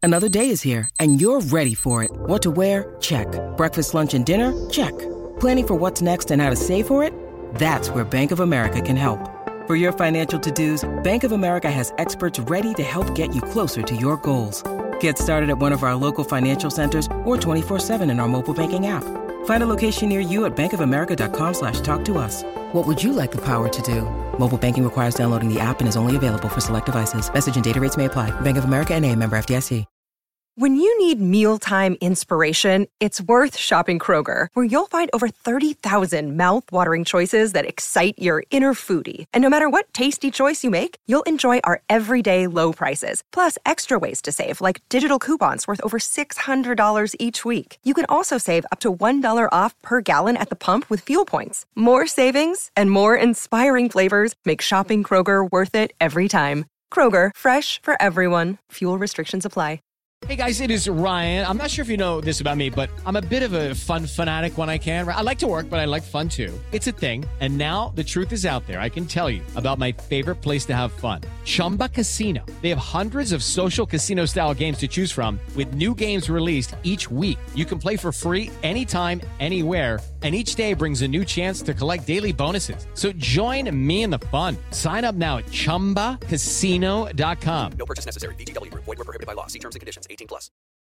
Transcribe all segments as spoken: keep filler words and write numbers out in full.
Another day is here, and you're ready for it. What to wear? Check. Breakfast, lunch, and dinner? Check. Planning for what's next and how to save for it? That's where Bank of America can help. For your financial to-dos, Bank of America has experts ready to help get you closer to your goals. Get started at one of our local financial centers or twenty-four seven in our mobile banking app. Find a location near you at bankofamerica.com slash talk to us. What would you like the power to do? Mobile banking requires downloading the app and is only available for select devices. Message and data rates may apply. Bank of America N A, member F D I C. When you need mealtime inspiration, it's worth shopping Kroger, where you'll find over thirty thousand mouth-watering choices that excite your inner foodie. And no matter what tasty choice you make, you'll enjoy our everyday low prices, plus extra ways to save, like digital coupons worth over six hundred dollars each week. You can also save up to one dollar off per gallon at the pump with fuel points. More savings and more inspiring flavors make shopping Kroger worth it every time. Kroger, fresh for everyone. Fuel restrictions apply. Hey guys, it is Ryan. I'm not sure if you know this about me, but I'm a bit of a fun fanatic when I can. I like to work, but I like fun too. It's a thing. And now the truth is out there. I can tell you about my favorite place to have fun. Chumba Casino. They have hundreds of social casino style games to choose from with new games released each week. You can play for free anytime, anywhere. And each day brings a new chance to collect daily bonuses. So join me in the fun. Sign up now at chumba casino dot com. No purchase necessary. V G W Group. Void where prohibited by law. See terms and conditions. eighteen plus.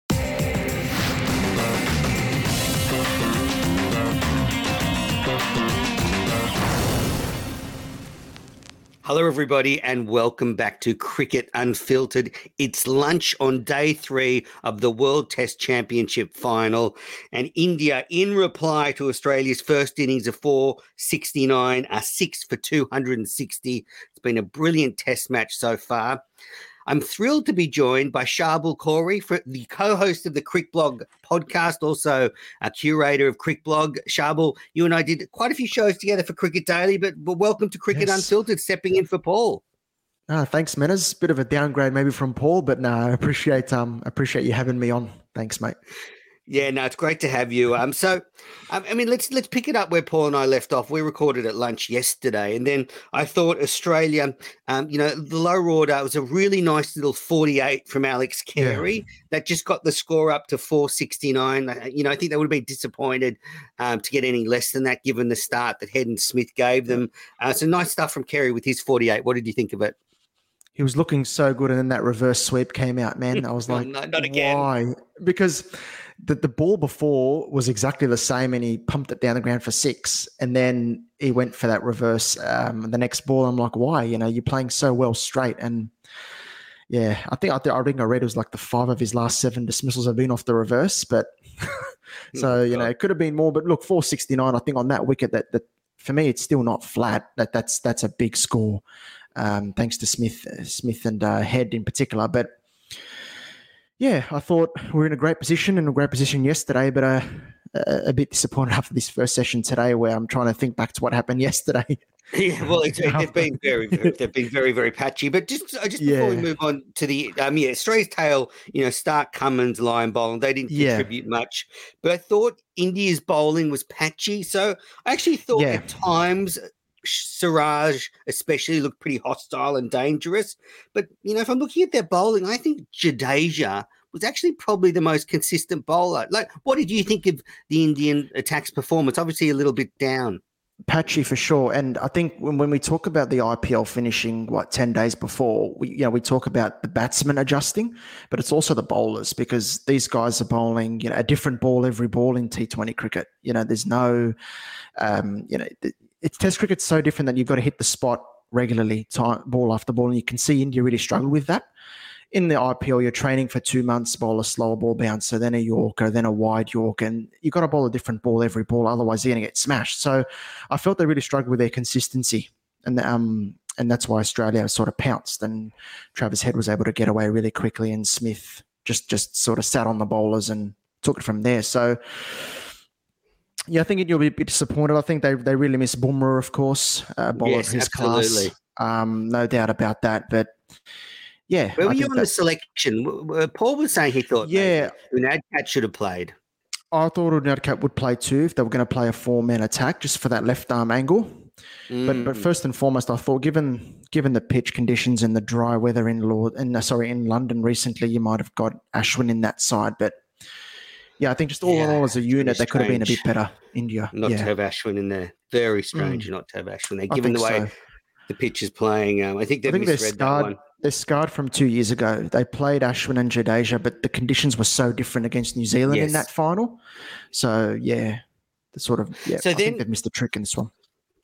Hello, everybody, and welcome back to Cricket Unfiltered. It's lunch on day three of the World Test Championship final, and India, in reply to Australia's first innings of four sixty-nine, are six for two hundred sixty. It's been a brilliant test match so far. I'm thrilled to be joined by Sharbul Khoury, for the co-host of the Crick Blog podcast, also a curator of Crick Blog. Sharbul, you and I did quite a few shows together for Cricket Daily, but, but welcome to Cricket yes. Unfiltered, stepping in for Paul. Oh, thanks, Menas. Bit of a downgrade maybe from Paul, but no, I appreciate um appreciate you having me on. Thanks, mate. Yeah, no, it's great to have you. Um, so, um, I mean, let's let's pick it up where Paul and I left off. We recorded at lunch yesterday, and then I thought Australia, um, you know, the lower order, it was a really nice little forty-eight from Alex Carey yeah. that just got the score up to four sixty-nine. You know, I think they would have been disappointed um, to get any less than that, given the start that Head and Smith gave them. Uh, so nice stuff from Carey with his forty-eight. What did you think of it? He was looking so good, and then that reverse sweep came out, man. I was like, no, not again. Why? Because the, the ball before was exactly the same, and he pumped it down the ground for six, and then he went for that reverse um, the next ball. I'm like, why? You know, you're playing so well straight. And, yeah, I think I, th- I think I read it was like the five of his last seven dismissals have been off the reverse. But so, you know, it could have been more. But, look, four sixty-nine, I think on that wicket, that, that for me, it's still not flat. That That's that's a big score. Um, thanks to Smith, Smith and uh, Head in particular. But yeah, I thought we were in a great position, in a great position yesterday, but uh, a, a bit disappointed after this first session today, where I'm trying to think back to what happened yesterday. Yeah, well, it's, they've been very, very, they've been very, very patchy. But just, just before yeah. we move on to the, um, yeah, Australia's tail, you know, Stark, Cummins, Lyon bowling, they didn't yeah. contribute much. But I thought India's bowling was patchy. So I actually thought yeah. at times Siraj especially looked pretty hostile and dangerous. But, you know, if I'm looking at their bowling, I think Jadeja was actually probably the most consistent bowler. Like, what did you think of the Indian attack's performance? Obviously a little bit down. Patchy for sure. And I think when, when we talk about the I P L finishing, what, ten days before, we, you know, we talk about the batsmen adjusting, but it's also the bowlers, because these guys are bowling, you know, a different ball every ball in T twenty cricket. You know, there's no, um, you know, the, it's Test cricket's so different that you've got to hit the spot regularly, time, ball after ball, and you can see India really struggle with that. In the I P L, you're training for two months, bowl a slower ball bouncer, then a Yorker, then a wide Yorker, and you've got to bowl a different ball every ball, otherwise you're going to get smashed. So I felt they really struggled with their consistency, and um, and that's why Australia sort of pounced, and Travis Head was able to get away really quickly, and Smith just, just sort of sat on the bowlers and took it from there. So, yeah, I think you'll be a bit disappointed. I think they they really miss Bumrah, of course, uh, bowler yes, of his absolutely. class. Um, no doubt about that, but yeah. Where were I you on that, the selection? Paul was saying he thought yeah, Unadkat should have played. I thought Unadkat would play too if they were going to play a four-man attack just for that left arm angle. But but first and foremost, I thought given given the pitch conditions and the dry weather in Lord and uh, sorry in London recently, you might have got Ashwin in that side. But yeah, I think just all Yeah, in all as a it's unit, really they could have been a bit strange better. India, not yeah, to have Ashwin in there. Very strange Mm. not to have Ashwin there, I given think the way so. the pitch is playing. Um, I think I they've think they're misread that scarred. one. They're scarred from two years ago. They played Ashwin and Jadeja, but the conditions were so different against New Zealand in Yes. that final. So yeah, the sort of yeah. So I then- think they've missed the trick in this one.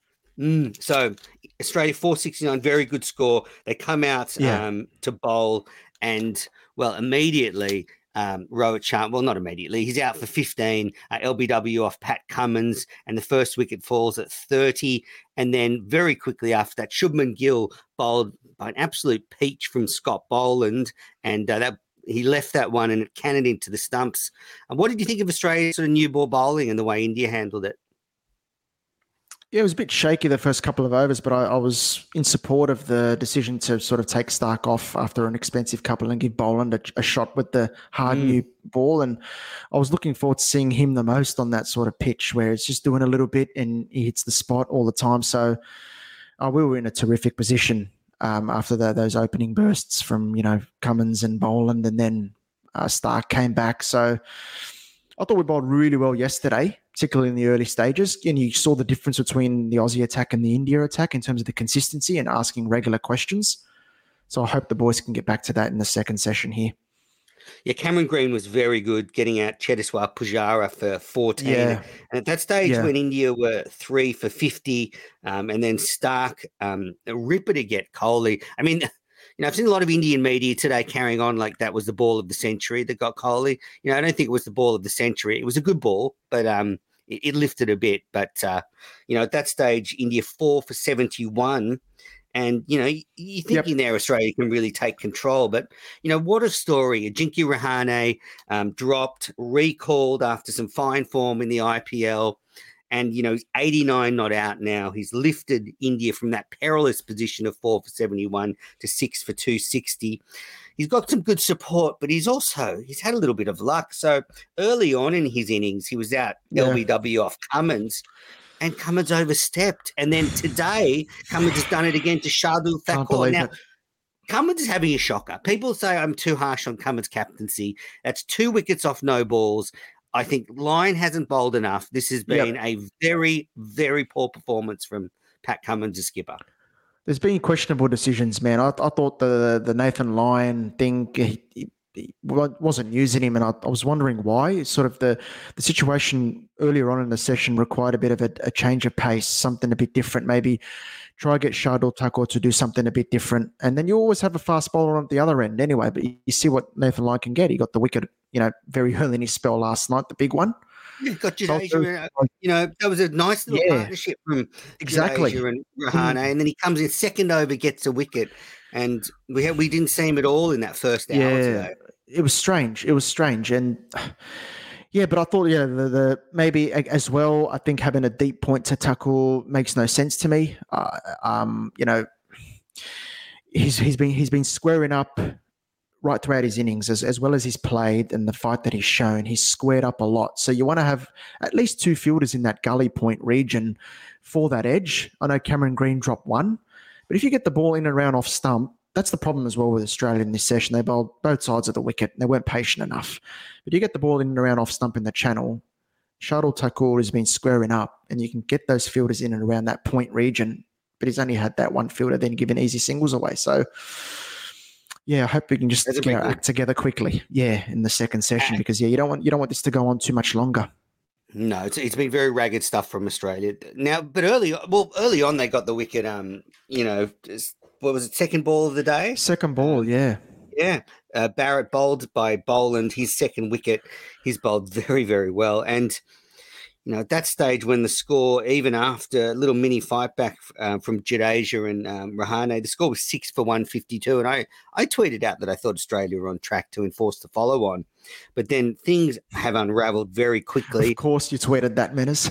Mm, so Australia four sixty-nine, very good score. They come out Yeah. um, to bowl, and well, immediately um, Rohit Sharma. Well, not immediately. He's out for fifteen. Uh, L B W off Pat Cummins, and the first wicket falls at thirty. And then very quickly after that, Shubman Gill bowled by an absolute peach from Scott Boland, and uh, that he left that one and it cannoned into the stumps. And what did you think of Australia's sort of new ball bowling and the way India handled it? Yeah, it was a bit shaky the first couple of overs, but I, I was in support of the decision to sort of take Stark off after an expensive couple and give Boland a, a shot with the hard Mm. new ball. And I was looking forward to seeing him the most on that sort of pitch where it's just doing a little bit and he hits the spot all the time. So uh, we were in a terrific position um, after the, those opening bursts from, you know, Cummins and Boland, and then uh, Stark came back. So I thought we bowled really well yesterday, particularly in the early stages. And you saw the difference between the Aussie attack and the India attack in terms of the consistency and asking regular questions. So I hope the boys can get back to that in the second session here. Yeah, Cameron Green was very good getting out Cheteshwar Pujara for fourteen. Yeah. And at that stage Yeah. when India were three for fifty, um, and then Stark, um, a ripper to get Kohli. I mean, you know, I've seen a lot of Indian media today carrying on like that was the ball of the century that got Kohli. You know, I don't think it was the ball of the century. It was a good ball, but um, it, it lifted a bit. But, uh, you know, at that stage, India four for seventy-one. And, you know, you- you're thinking there Australia can really take control. But, you know, what a story. Ajinkya Rahane um, dropped, recalled after some fine form in the I P L. And, you know, he's eighty-nine not out now. He's lifted India from that perilous position of four for seventy-one to six for two sixty. He's got some good support, but he's also, he's had a little bit of luck. So early on in his innings, he was out Yeah. L B W off Cummins. And Cummins overstepped. And then today, Cummins has done it again to Shardul Can't Thakur. believe Now, it. Cummins is having a shocker. People say I'm too harsh on Cummins' captaincy. That's two wickets off no balls. I think Lyon hasn't bowled enough. This has Yep. been a very, very poor performance from Pat Cummins, the skipper. There's been questionable decisions, man. I, I thought the the Nathan Lyon thing, he, he, he wasn't using him, and I, I was wondering why. Sort of the, the situation earlier on in the session required a bit of a, a change of pace, something a bit different. Maybe try get Shardul Thakur to do something a bit different. And then you always have a fast bowler on the other end anyway. But you, you see what Nathan Lyon can get. He got the wicket, you know, very early in his spell last night, the big one. Yeah, got So- Jadeja, uh, you know, that was a nice little Yeah. partnership from Exactly. Jadeja and Rahane. And then he comes in second over, gets a wicket. And we had, we didn't see him at all in that first hour Yeah, today. it was strange. It was strange, and yeah, but I thought, yeah, the, the maybe a- as well. I think having a deep point to tackle makes no sense to me. Uh, um, you know, he's he's been he's been squaring up right throughout his innings, as as well as he's played and the fight that he's shown. He's squared up a lot, so you want to have at least two fielders in that gully point region for that edge. I know Cameron Green dropped one, but if you get the ball in and around off stump, that's the problem as well with Australia in this session. They bowled both sides of the wicket. They weren't patient enough. But you get the ball in and around off stump in the channel, Shardul Thakur has been squaring up, and you can get those fielders in and around that point region. But he's only had that one fielder then giving easy singles away. So, yeah, I hope we can just That's a get big our one. act together quickly. Yeah, in the second session, because yeah, you don't want you don't want this to go on too much longer. No, it's, it's been very ragged stuff from Australia now. But early, well, early on they got the wicket. Um, you know, just- what was it? Second ball of the day. Second ball, yeah. Yeah, uh, Barrett bowled by Boland, his second wicket. He's bowled very, very well. And, you know, at that stage when the score, even after a little mini fight back uh, from Jadeja and um, Rahane, the score was six for one fifty-two. And I, I tweeted out that I thought Australia were on track to enforce the follow on. But then things have unravelled very quickly. Of course, you tweeted that, Menace.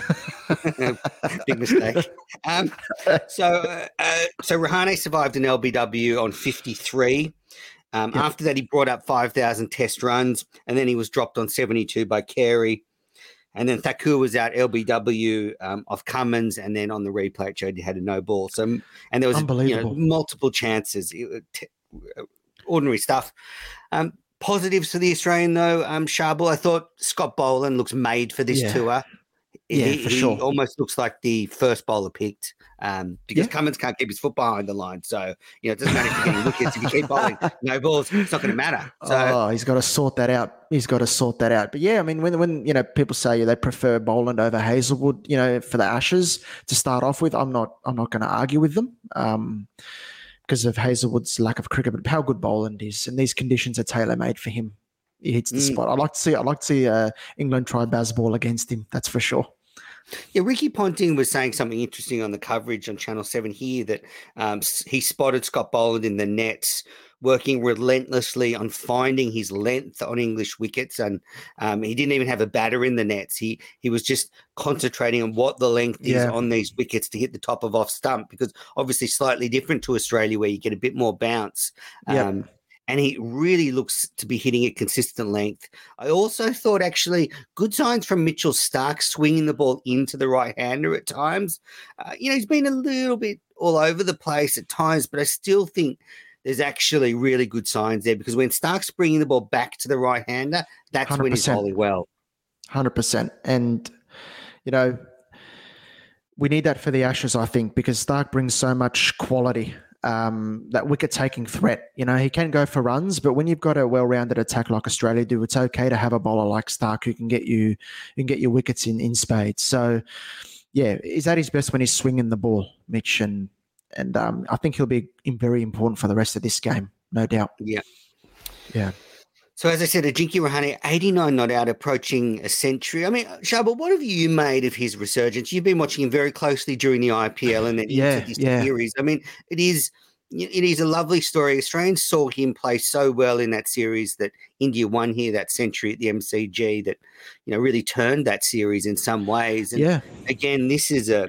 Big mistake. Um, so, uh, uh, so Rahane survived an L B W on fifty-three. Um, Yep. After that, he brought up five thousand test runs, and then he was dropped on seventy-two by Carey. And then Thakur was out L B W um, off Cummins, and then on the replay it showed he had a no ball. So, and there was you know multiple chances. It, t- ordinary stuff. Um, positives for the Australian though, um, Sharbel. I thought Scott Boland looks made for this yeah. tour. Yeah, he, for he sure. almost looks like the first bowler picked um, because Yeah. Cummins can't keep his foot behind the line. So, you know, it doesn't matter if you're getting wickets. If you keep bowling no balls, it's not going to matter. So, oh, he's got to sort that out. He's got to sort that out. But yeah, I mean, when, when you know, people say they prefer Boland over Hazelwood, you know, for the Ashes to start off with, I'm not I'm not going to argue with them um, because of Hazelwood's lack of cricket, but how good Boland is. And these conditions are tailor-made for him. He hits the Mm. spot. I'd like to see I'd like to see uh, England try Bazball against him, that's for sure. Yeah, Ricky Ponting was saying something interesting on the coverage on Channel seven here that um, s- he spotted Scott Boland in the nets, working relentlessly on finding his length on English wickets. And um, he didn't even have a batter in the nets. He he was just concentrating on what the length is Yeah. on these wickets to hit the top of off stump, because obviously slightly different to Australia where you get a bit more bounce. Yep. Um, and he really looks to be hitting a consistent length. I also thought actually good signs from Mitchell Stark swinging the ball into the right-hander at times. Uh, you know, he's been a little bit all over the place at times, but I still think there's actually really good signs there, because when Stark's bringing the ball back to the right-hander, that's when he's one hundred percent. bowling well. one hundred percent. And, you know, we need that for the Ashes, I think, because Stark brings so much quality. Um, that wicket-taking threat. You know, he can go for runs, but when you've got a well-rounded attack like Australia do, it's okay to have a bowler like Stark who can get you, who can get your wickets in, in spades. So, yeah, is that his best when he's swinging the ball, Mitch? And and um, I think he'll be very important for the rest of this game, no doubt. Yeah. Yeah. So as I said, Ajinkya Rahane, eighty-nine not out, approaching a century. I mean, Sharbel, what have you made of his resurgence? You've been watching him very closely during the I P L and then Yeah, into this yeah. series. I mean, it is it is a lovely story. Australians saw him play so well in that series that India won here, that century at the M C G, that, you know, really turned that series in some ways. And Yeah. again, this is a,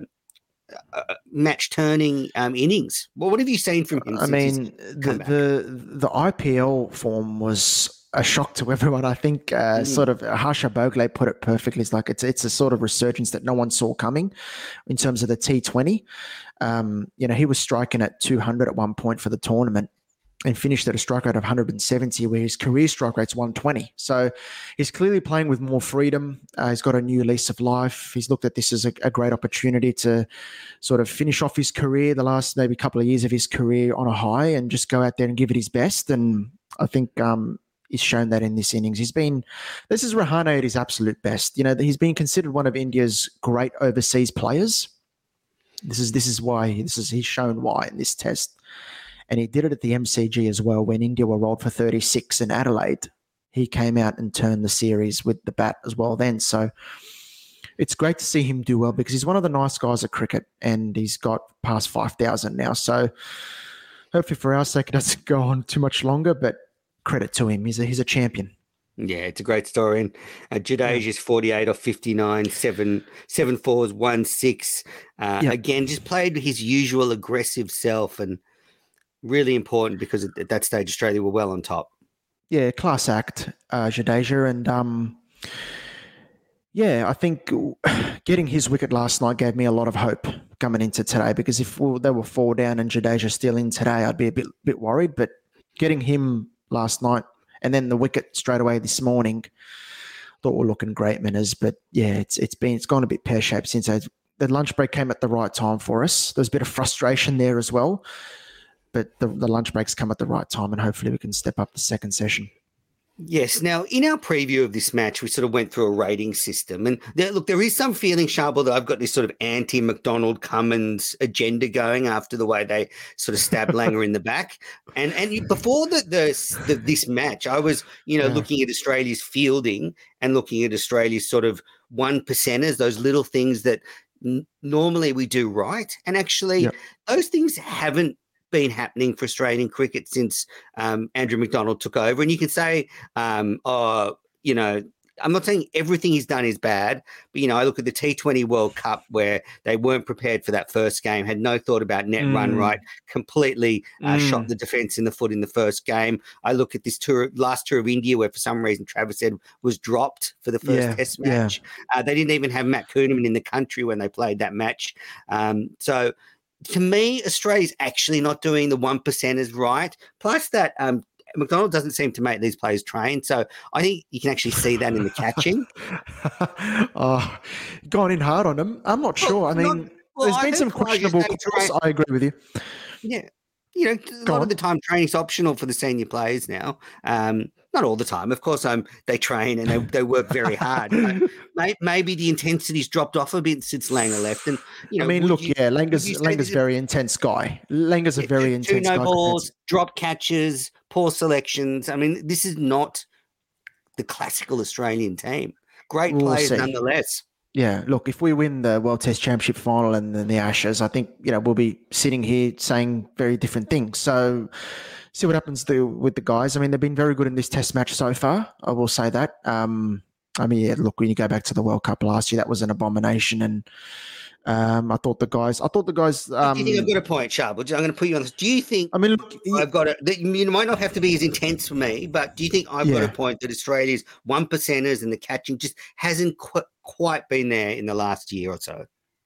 a match turning um, innings. Well, what have you seen from him? I since he's mean, the, come back? the the I P L form was a shock to everyone. I think uh, Mm. sort of Harsha Bogle put it perfectly. It's like it's it's a sort of resurgence that no one saw coming in terms of the T twenty. Um, you know, he was striking at two hundred at one point for the tournament and finished at a strike rate of one hundred seventy, where his career strike rate's one twenty. So he's clearly playing with more freedom. Uh, he's got a new lease of life. He's looked at this as a, a great opportunity to sort of finish off his career, the last maybe couple of years of his career, on a high and just go out there and give it his best. And I think um, he's shown that in this innings. He's been, this is Rahane at his absolute best. You know, he's been considered one of India's great overseas players. This is this is why this is he's shown why in this test. And he did it at the M C G as well when India were rolled for thirty-six in Adelaide. He came out and turned the series with the bat as well then. So it's great to see him do well because he's one of the nice guys at cricket and he's got past five thousand now. So hopefully for our sake it doesn't go on too much longer, but credit to him. He's a, he's a champion. Yeah, it's a great story. And uh, Jadeja's forty-eight off fifty-nine, seven, seven fours, one six. Uh, Yeah. Again, just played his usual aggressive self, and really important because at at that stage Australia were well on top. Yeah, class act, uh, Jadeja. And um, yeah, I think getting his wicket last night gave me a lot of hope coming into today, because if we, they were four down and Jadeja still in today, I'd be a bit bit worried. But getting him last night and then the wicket straight away this morning, thought we're looking great, Minners. But yeah, it's it's been it's gone a bit pear shaped since I, the lunch break came at the right time for us. There was a bit of frustration there as well, but the, the lunch breaks come at the right time, and hopefully we can step up the second session. Yes. Now, in our preview of this match, we sort of went through a rating system. And there, look, there is some feeling, Sharbel, that I've got this sort of anti-McDonald Cummins agenda going after the way they sort of stabbed Langer in the back. And and you- before the, the, the this match, I was, you know, Yeah. looking at Australia's fielding and looking at Australia's sort of one percenters, those little things that n- normally we do right. And actually, Yep. those things haven't been happening for Australian cricket since um, Andrew McDonald took over. And you can say, um, oh, you know, I'm not saying everything he's done is bad, but, you know, I look at the T twenty World Cup where they weren't prepared for that first game, had no thought about net Mm. run right, completely uh, Mm. shot the defence in the foot in the first game. I look at this tour, last tour of India where for some reason Travis Head was dropped for the first Yeah, test yeah. match. Uh, they didn't even have Matt Kuhneman in the country when they played that match. Um, so to me, Australia's actually not doing the one percenters right. Plus that um, McDonald doesn't seem to make these players train. So I think you can actually see that in the catching. Oh, gone in hard on him. I'm not sure. I not- mean, well, there's I been heard some Kyrgios questionable saying calls. terrain- I agree with you. Yeah. You know, a Go lot on. of the time training's optional for the senior players now. Um, not all the time. Of course, um, they train and they, they work very hard. But may, maybe the intensity's dropped off a bit since Langer left. And, you know, I mean, would look, you- yeah, would Langer's, you say Langer's this is- very intense guy. Langer's a very two, intense two no guy. compared balls, to- drop catches, poor selections. I mean, this is not the classical Australian team. Great We'll players see. nonetheless. Yeah, look, if we win the World Test Championship final and then the Ashes, I think, you know, we'll be sitting here saying very different things. So see what happens to, with the guys. I mean, they've been very good in this Test match so far. I will say that. Um, I mean, yeah, look, when you go back to the World Cup last year, that was an abomination. And um, I thought the guys, I thought the guys. Um, Do you think I've got a point, Sharp? I'm going to put you on this. Do you think I mean, look, I've got a, that you might not have to be as intense for me, but do you think I've got Yeah. a point that Australia's one percenters and the catching just hasn't qu- quite been there in the last year or so?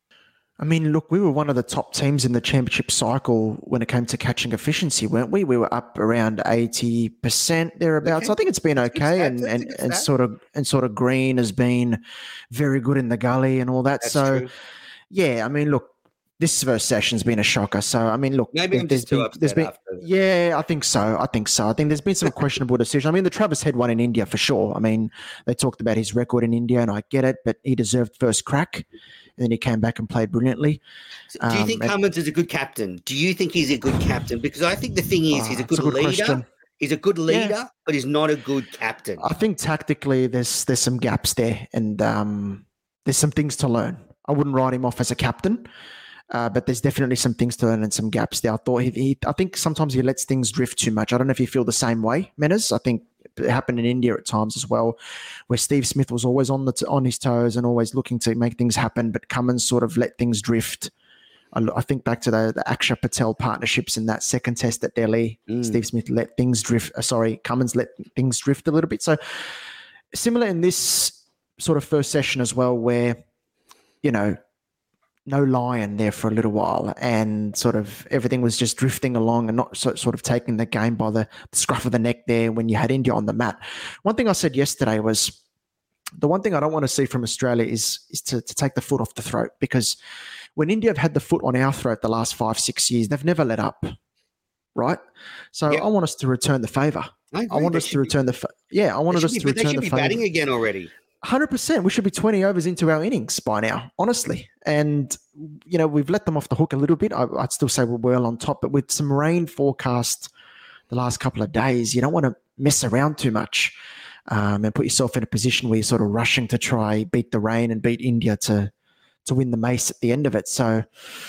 I mean, look, we were one of the top teams in the championship cycle when it came to catching efficiency, weren't we? We were up around eighty percent thereabouts. Okay. I think it's been That's a good okay, stat. and That's a and, good and stat. sort of and sort of Green has been very good in the gully and all that. That's so, true. yeah, I mean, look, this first session's been a shocker. So, I mean, look, Maybe there- I'm there's just too been, there's upset been, after. yeah, I think so. I think so. I think there's been some questionable decisions. I mean, the Travis Head one in India for sure. I mean, they talked about his record in India, and I get it, but he deserved first crack, and then he came back and played brilliantly. Do you Um, think and- Cummins is a good captain? Do you think he's a good captain? Because I think the thing is, he's a Ah, good, it's a good leader. question. He's a good Yeah. leader, but he's not a good captain. I think tactically there's there's some gaps there, and um, there's some things to learn. I wouldn't write him off as a captain, uh, but there's definitely some things to learn and some gaps there. I thought he, he, I think sometimes he lets things drift too much. I don't know if you feel the same way, Menas. I think it happened in India at times as well, where Steve Smith was always on the t- on his toes and always looking to make things happen, but Cummins sort of let things drift. I, I think back to the, the Akshay Patel partnerships in that second test at Delhi. Mm. Steve Smith let things drift. Uh, sorry, Cummins let things drift a little bit. So similar in this sort of first session as well, where, you know, no Lion there for a little while, and sort of everything was just drifting along and not so, sort of taking the game by the scruff of the neck there when you had India on the mat. One thing I said yesterday was the one thing I don't want to see from Australia is is to, to take the foot off the throat, because when India have had the foot on our throat the last five, six years, they've never let up, right? So Yep. I want us to return the favour. I, I agree. want They us to should be- return the fa- yeah. I wanted they us should to be, they return should the be favour. batting again already. one hundred percent. We should be twenty overs into our innings by now, honestly. And, you know, we've let them off the hook a little bit. I, I'd still say we're well on top, but with some rain forecast the last couple of days, you don't want to mess around too much um, and put yourself in a position where you're sort of rushing to try beat the rain and beat India to to win the mace at the end of it. So,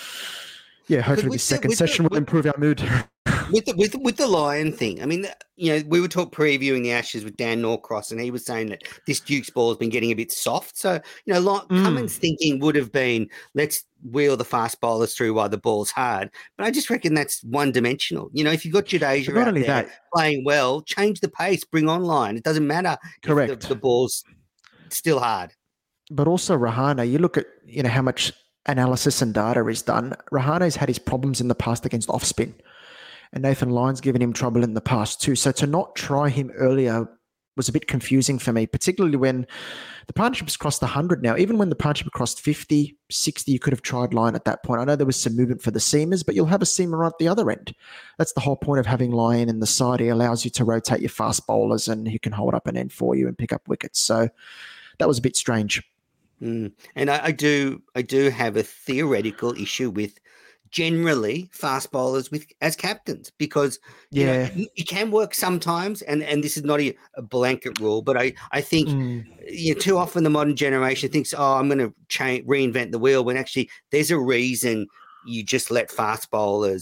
yeah, hopefully with this the- second with the- session will with- improve our mood. with the with with the Lion thing, I mean, you know, we were talk previewing the Ashes with Dan Norcross, and he was saying that this Duke's ball has been getting a bit soft. So, you know, like Mm. Cummins' thinking would have been, let's wheel the fast bowlers through while the ball's hard. But I just reckon that's one dimensional. You know, if you've got Jadeja But not out only there that- playing well, change the pace, bring on Lion. It doesn't matter Correct. if the, the ball's still hard. But also Rahane, you look at, you know, how much analysis and data is done. Rahane's had his problems in the past against off spin, and Nathan Lyon's given him trouble in the past too. So to not try him earlier was a bit confusing for me, particularly when the partnership's crossed one hundred now. Even when the partnership crossed fifty, sixty, you could have tried Lyon at that point. I know there was some movement for the seamers, but you'll have a seamer right at the other end. That's the whole point of having Lyon in the side. He allows you to rotate your fast bowlers, and he can hold up an end for you and pick up wickets. So that was a bit strange. Mm. And I, I do, I do have a theoretical issue with generally fast bowlers with as captains, because you know, Yeah. it, it can work sometimes, and and this is not a, a blanket rule, but I I think Mm. you know, too often the modern generation thinks, oh, I'm going to change reinvent the wheel, when actually there's a reason you just let fast bowlers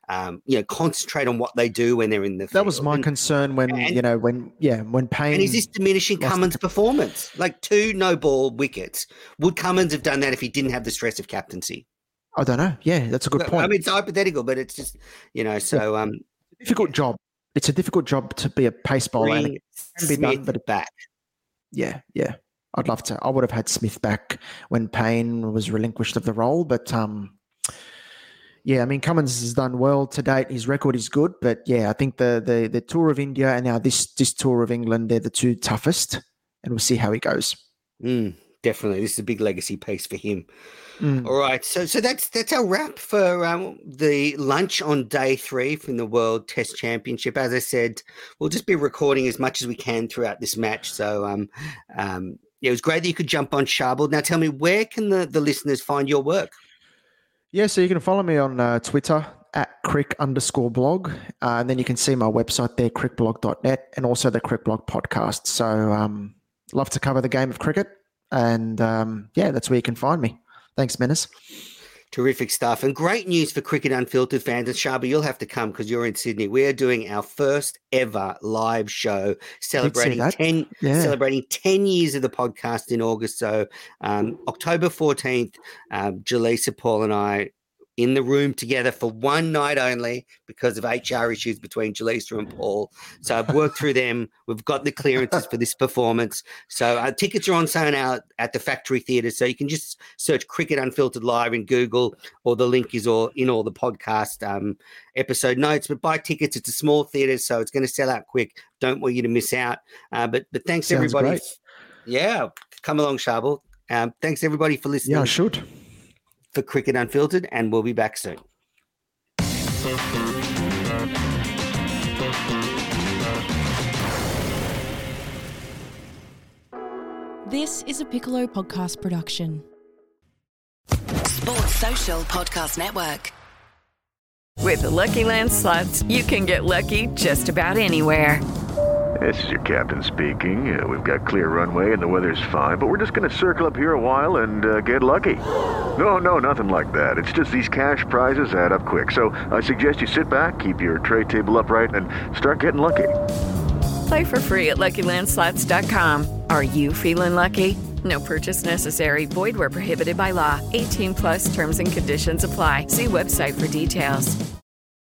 um, you know, concentrate on what they do when they're in the field. That was my and, concern when, and, you know, when, yeah, when Payne. And is this diminishing Cummins' the... performance? Like two no ball wickets. Would Cummins have done that if he didn't have the stress of captaincy? I don't know. Yeah, that's a good point. I mean, it's hypothetical, but it's just, you know, so. Yeah. um, difficult job. It's a difficult job to be a pace bowler. And it can be done, but back. Yeah, yeah. I'd love to. I would have had Smith back when Payne was relinquished of the role, but um, yeah, I mean, Cummins has done well to date. His record is good, but yeah, I think the the the Tour of India and now this this Tour of England, they're the two toughest, and we'll see how he goes. Mm, definitely, this is a big legacy piece for him. Mm. All right, so so that's that's our wrap for um, the lunch on day three from the World Test Championship. As I said, we'll just be recording as much as we can throughout this match. So um, um, yeah, it was great that you could jump on, Sharbel. Now tell me, where can the, the listeners find your work? Yeah, so you can follow me on uh, Twitter at crick underscore blog, uh, and then you can see my website there, crick blog dot net, and also the Crick Blog podcast. So um, love to cover the game of cricket, and um, yeah, that's where you can find me. Thanks, Menace. Terrific stuff. And great news for Cricket Unfiltered fans. And Sharbel, you'll have to come because you're in Sydney. We are doing our first ever live show celebrating ten yeah. celebrating ten years of the podcast in August. So um, October fourteenth, um, Jaleesa, Paul and I in the room together for one night only because of H R issues between Jaleesa and Paul. So I've worked through them. We've got the clearances for this performance. So our tickets are on sale now at the Factory Theatre. So you can just search Cricket Unfiltered Live in Google, or the link is all in all the podcast um, episode notes. But buy tickets. It's a small theatre, so it's going to sell out quick. Don't want you to miss out. Uh, but but thanks Sounds everybody. Great. Yeah, come along, Sharbel. Um, thanks everybody for listening. Yeah, I should. For Cricket Unfiltered, and we'll be back soon. This is a Piccolo podcast production. Sports Social Podcast Network. With the Lucky Land Slots, you can get lucky just about anywhere. This is your captain speaking. Uh, we've got clear runway and the weather's fine, but we're just going to circle up here a while and uh, get lucky. No, no, nothing like that. It's just these cash prizes add up quick. So I suggest you sit back, keep your tray table upright, and start getting lucky. Play for free at Lucky Land Slots dot com. Are you feeling lucky? No purchase necessary. Void where prohibited by law. eighteen plus terms and conditions apply. See website for details.